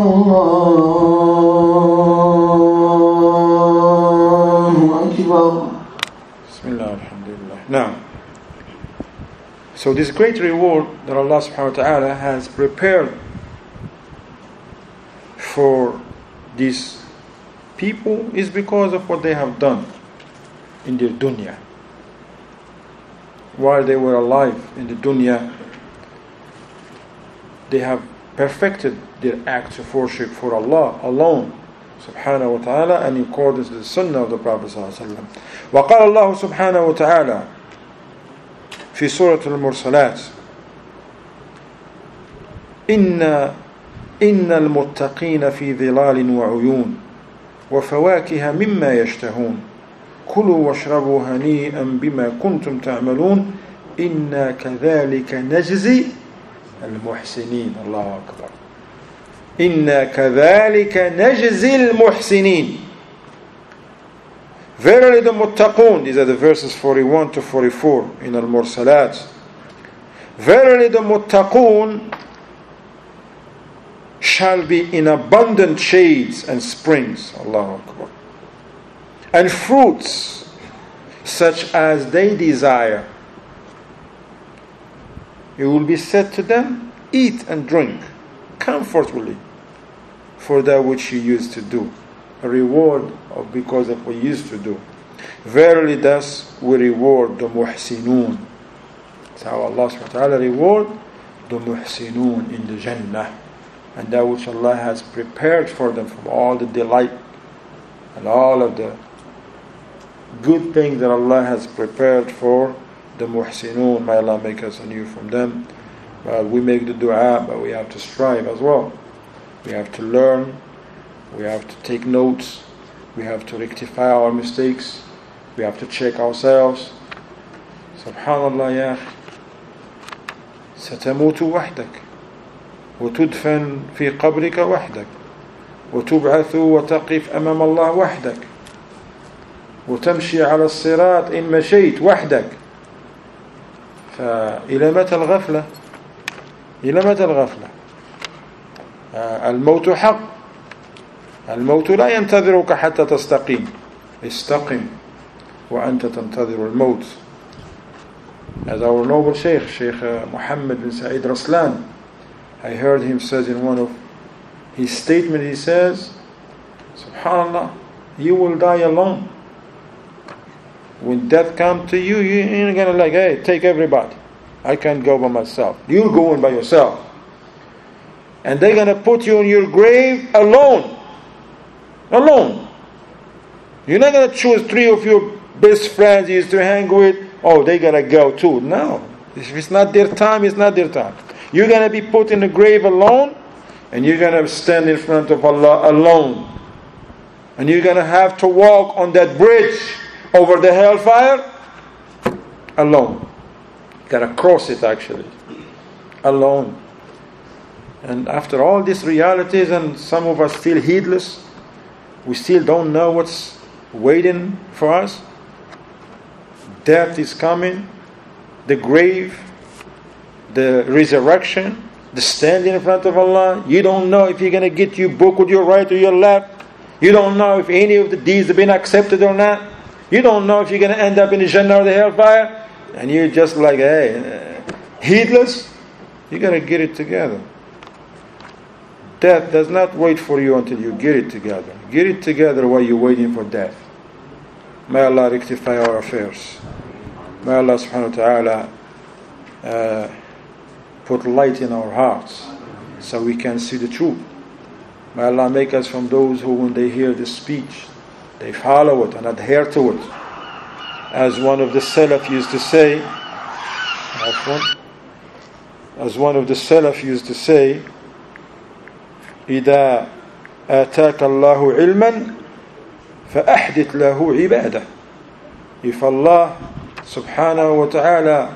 Allahu Akbar. Bismillah, alhamdulillah. Now, so this great reward that Allah subhanahu wa ta'ala has prepared for these people is because of what they have done in their dunya. While they were alive in the dunya, they have perfected their acts of worship for Allah alone subhanahu wa ta'ala and in accordance with the sunnah of the Prophet sallallahu alaihi wasallam. وقال الله سبحانه وتعالى في سورة المرسلات إن إن المتقين في ظلال وعيون وفواكه مما يشتهون كلوا واشربوا هنيئا بما كنتم تعملون إنا كذلك نجزي المحسنين. الله أكبر. إنا كذلك نجزي المحسنين. Verily the muttaqun, these are the verses forty-one to forty-four in Al-Mursalat. Verily the muttaqun shall be in abundant shades and springs, Allahu Akbar, and fruits such as they desire. It will be said to them, eat and drink comfortably for that which you used to do, a reward of because of what you used to do. Verily thus we reward the muhsinun. That's how Allah subhanahu wa ta'ala reward the muhsinun in the Jannah, and that which Allah has prepared for them from all the delight and all of the good things that Allah has prepared for the muhsinun. May Allah make us anew from them. But we make the dua, but we have to strive as well. We have to learn, we have to take notes, we have to rectify our mistakes, we have to check ourselves. Subhanallah ya akhi, ستموت وحدك وتدفن في قبرك وحدك وتبعث وتقف أمام الله وحدك وتمشي على الصراط إن مشيت وحدك. فإلى متى الغفلة؟ إلى متى الغفلة؟ الموت حق، الموت لا ينتظرك حتى تستقيم. استقم وأنت تنتظر الموت. As our noble Sheikh, Sheikh Muhammad bin Sa'id Raslan, I heard him says in one of his statements, he says, Subhanallah, you will die alone. When death comes to you, you ain't gonna like, hey, take everybody. I can't go by myself. You're going by yourself. And they're gonna put you in your grave alone. Alone. You're not gonna choose three of your best friends you used to hang with. Oh, they gotta go too. No. If it's not their time, it's not their time. You're gonna be put in the grave alone, and you're gonna stand in front of Allah alone. And you're gonna have to walk on that bridge over the hellfire alone. Gotta cross it actually. Alone. And after all these realities, and some of us still heedless, we still don't know what's waiting for us. Death is coming, the grave, the resurrection, the standing in front of Allah. You don't know if you're going to get your book with your right or your left. You don't know if any of the deeds have been accepted or not. You don't know if you're going to end up in the Jannah or the hellfire. And you're just like, hey, uh, heedless. You got to get it together. Death does not wait for you until you get it together. Get it together while you're waiting for death. May Allah rectify our affairs. May Allah subhanahu wa ta'ala uh, put light in our hearts so we can see the truth. May Allah make us from those who, when they hear the speech, they follow it and adhere to it. As one of the Salaf used to say, as one of the Salaf used to say, إذا آتاك الله علما فأحدث له عبادة. If Allah subhanahu wa ta'ala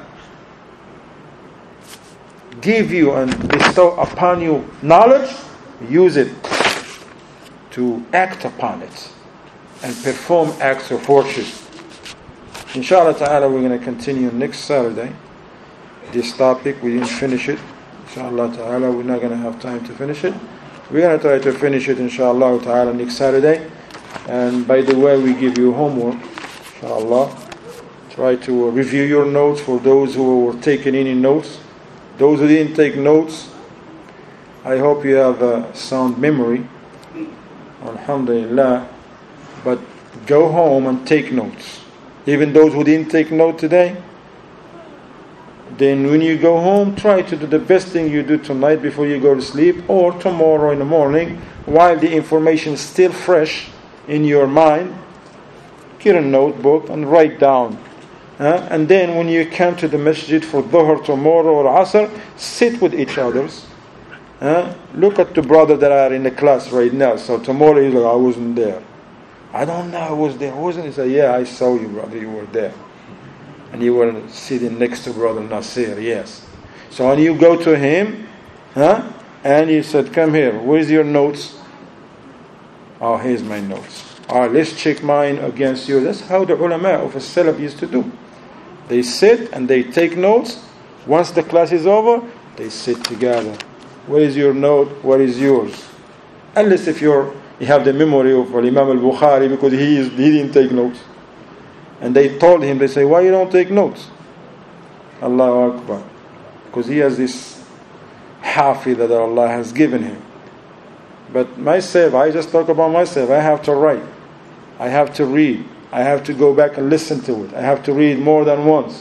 give you and bestow upon you knowledge, use it to act upon it and perform acts of worship. Inshallah ta'ala, we're going to continue next Saturday. This topic, we didn't finish it. Inshallah ta'ala, we're not going to have time to finish it. We're going to try to finish it inshallah ta'ala next Saturday. And by the way, we give you homework, inshallah. Try to review your notes for those who were taking any notes. Those who didn't take notes, I hope you have a sound memory. Alhamdulillah. But go home and take notes. Even those who didn't take note today, then when you go home, try to do the best thing you do tonight before you go to sleep, or tomorrow in the morning, while the information is still fresh in your mind. Get a notebook and write down. Uh, and then when you come to the masjid for Dhuhr tomorrow or Asr, sit with each other. Uh, look at the brother that are in the class right now. So tomorrow he's like, I wasn't there. I don't know, I was there. I wasn't. He said, yeah, I saw you, brother. You were there. And you were sitting next to Brother Nasir, yes. So when you go to him, huh, and he said, come here, where's your notes? Oh, here's my notes. All right, let's check mine against yours. That's how the ulama of as-salaf used to do. They sit and they take notes. Once the class is over, they sit together. Where is your note? What is yours? Unless if you're, you have the memory of Imam al-Bukhari, because he, is, he didn't take notes. And they told him, they say, why you don't take notes? Allahu Akbar. Because he has this hafiz that Allah has given him. But myself, I just talk about myself. I have to write. I have to read. I have to go back and listen to it. I have to read more than once.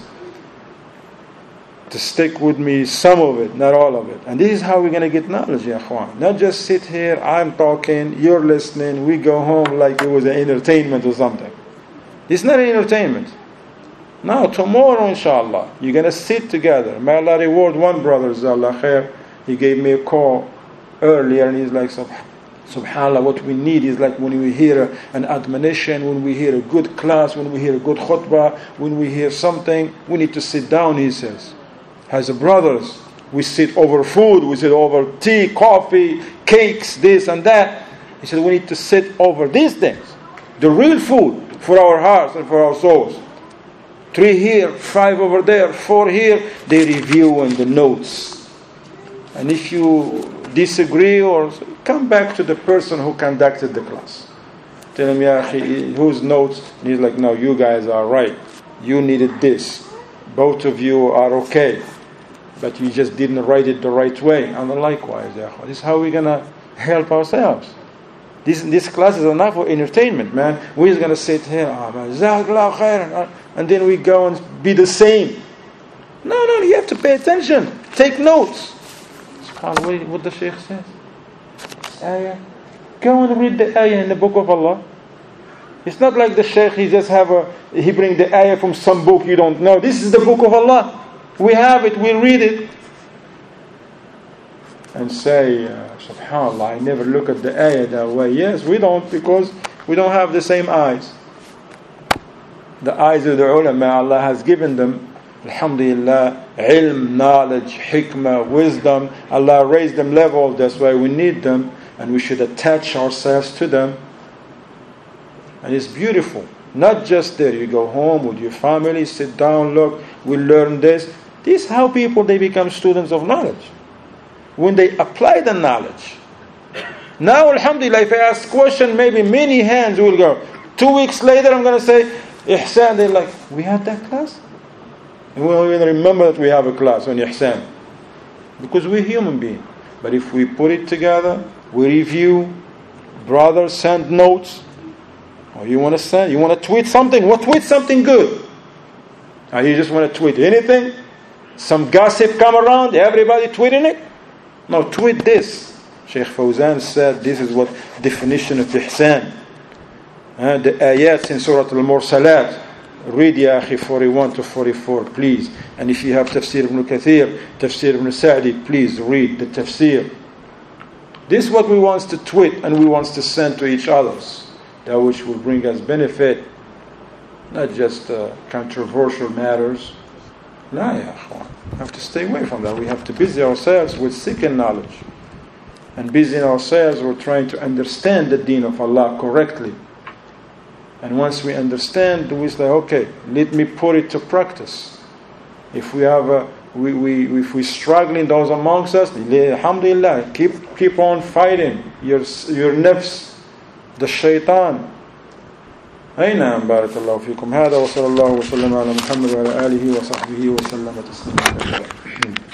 To stick with me some of it, not all of it. And this is how we're going to get knowledge, ya akhwan. Not just sit here, I'm talking, you're listening, we go home like it was an entertainment or something. It's not an entertainment. Now, tomorrow, inshallah, you're going to sit together. May Allah reward one brother, Jazakallah khair. He gave me a call earlier and he's like, subhanallah, what we need is like when we hear an admonition, when we hear a good class, when we hear a good khutbah, when we hear something, we need to sit down, he says. As brothers, we sit over food, we sit over tea, coffee, cakes, this and that. He said we need to sit over these things, the real food for our hearts and for our souls. Three here, five over there, four here. They review in the notes. And if you disagree, or come back to the person who conducted the class. Tell him, yeah, whose notes? And he's like, no, you guys are right. You needed this. Both of you are okay. But you just didn't write it the right way. And likewise, yeah, this is how we're going to help ourselves. This this class is enough for entertainment, man. We're just going to sit here, oh, man, and then we go and be the same. No, no, you have to pay attention. Take notes. SubhanAllah, what the Shaykh says. Ayah. Go and read the ayah in the book of Allah. It's not like the Shaykh, he just have a, he bring the ayah from some book you don't know. This is the book of Allah. We have it, we read it. And say, uh, SubhanAllah, I never look at the ayah that way. Yes, we don't, because we don't have the same eyes. The eyes of the ulama, Allah has given them, alhamdulillah, ilm, knowledge, hikmah, wisdom. Allah raised them level, that's why we need them. And we should attach ourselves to them. And it's beautiful. Not just there, you go home with your family, sit down, look, we learn this. This is how people, they become students of knowledge. When they apply the knowledge. Now, alhamdulillah, if I ask a question, maybe many hands will go. Two weeks later, I'm going to say, Ihsan. They're like, we had that class? And we don't even remember that we have a class on Ihsan. Because we're human beings. But if we put it together, we review, brothers send notes. Or you want to send, you want to tweet something? Well, tweet something good. Or you just want to tweet anything? Some gossip come around, everybody tweeting it? No, tweet this. Shaykh Fawzan said this is what definition of ihsan. Uh, the ayats in Surah Al-Mursalat. Read Ya Akhi forty-one to forty-four, please. And if you have Tafsir ibn Kathir, Tafsir ibn Sa'di, please read the Tafsir. This is what we want to tweet and we want to send to each other. That which will bring us benefit. Not just uh, controversial matters. La ya akhwan. We have to stay away from that. We have to busy ourselves with seeking knowledge. And busy ourselves with trying to understand the deen of Allah correctly. And once we understand, we say, okay, let me put it to practice. If we have a, we, we if we struggling, those amongst us, alhamdulillah, keep keep on fighting your your nafs, the shaitan. أي نعم بارك الله فيكم هذا وصلى الله وسلم على محمد وعلى آله وصحبه وسلم تسليما كثيرا